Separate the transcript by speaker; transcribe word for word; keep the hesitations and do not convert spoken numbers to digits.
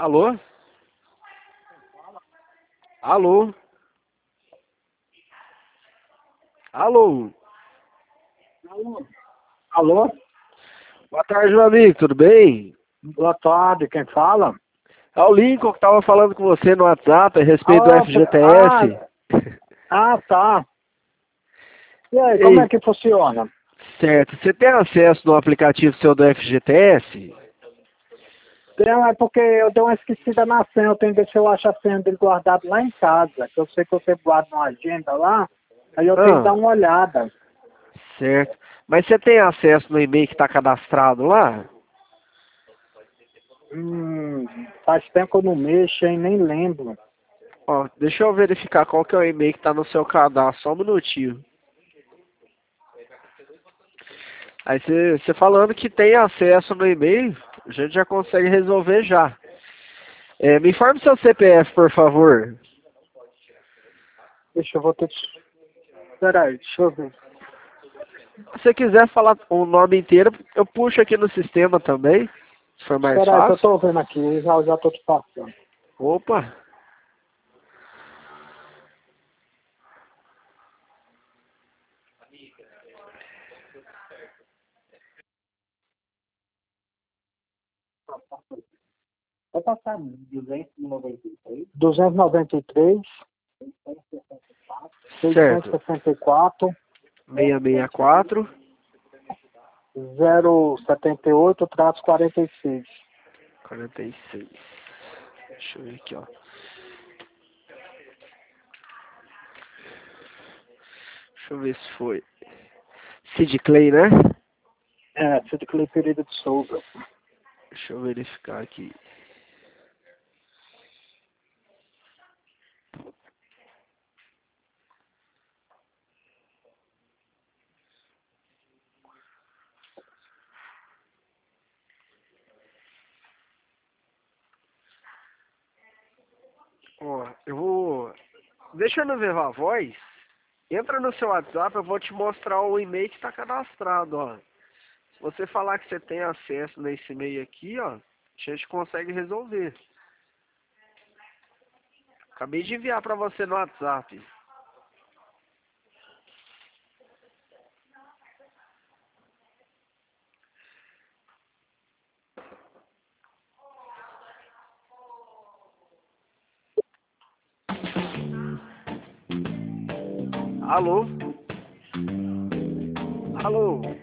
Speaker 1: Alô? Alô? Alô?
Speaker 2: Alô? Alô?
Speaker 1: Boa tarde, meu amigo, tudo bem?
Speaker 2: Boa tarde, quem fala?
Speaker 1: É o Lincoln que tava falando com você no WhatsApp a respeito do
Speaker 2: Ah, pre- ah,
Speaker 1: F G T S.
Speaker 2: ah, tá. E aí, como é
Speaker 1: Ei,
Speaker 2: que funciona?
Speaker 1: certo. Você tem acesso no aplicativo seu do F G T S?
Speaker 2: Não, é porque eu dei uma esquecida na senha, eu tenho que ver se eu acho a senha dele guardado lá em casa, que eu sei que eu sempre guardo uma agenda lá, aí eu tenho que dar
Speaker 1: Ah,
Speaker 2: uma olhada.
Speaker 1: certo. Mas você tem acesso no e-mail que está cadastrado lá?
Speaker 2: Hum, faz tempo que eu não mexo, hein, nem lembro.
Speaker 1: Ó, deixa eu verificar qual que é o e-mail que está no seu cadastro, só um minutinho. Aí você, você falando que tem acesso no e-mail, a gente já consegue resolver já. É, me informe seu C P F, por favor.
Speaker 2: Deixa eu vou ter... Peraí, deixa eu ver.
Speaker 1: Se você quiser falar o nome inteiro, eu puxo aqui no sistema também, se for mais
Speaker 2: Peraí, que eu
Speaker 1: fácil.
Speaker 2: tô vendo aqui, já, já tô te passando.
Speaker 1: Opa,
Speaker 2: Vai passar duzentos e noventa e três. duzentos e noventa e três. seiscentos
Speaker 1: certo.
Speaker 2: e sessenta e quatro,
Speaker 1: seiscentos e sessenta e quatro,
Speaker 2: zero setenta e oito, traço quarenta e seis.
Speaker 1: quarenta e seis. Deixa eu ver aqui, ó. Deixa eu ver se foi. Sid Clay, né?
Speaker 2: É, Cid Clay Pereira de Souza.
Speaker 1: Deixa eu verificar aqui. Ó, eu vou. Deixa eu no Viva Voz. Entra no seu WhatsApp, eu vou te mostrar o e-mail que está cadastrado, ó. Se você falar que você tem acesso nesse e-mail aqui, ó, a gente consegue resolver. Acabei de enviar para você no WhatsApp. Alô? Alô?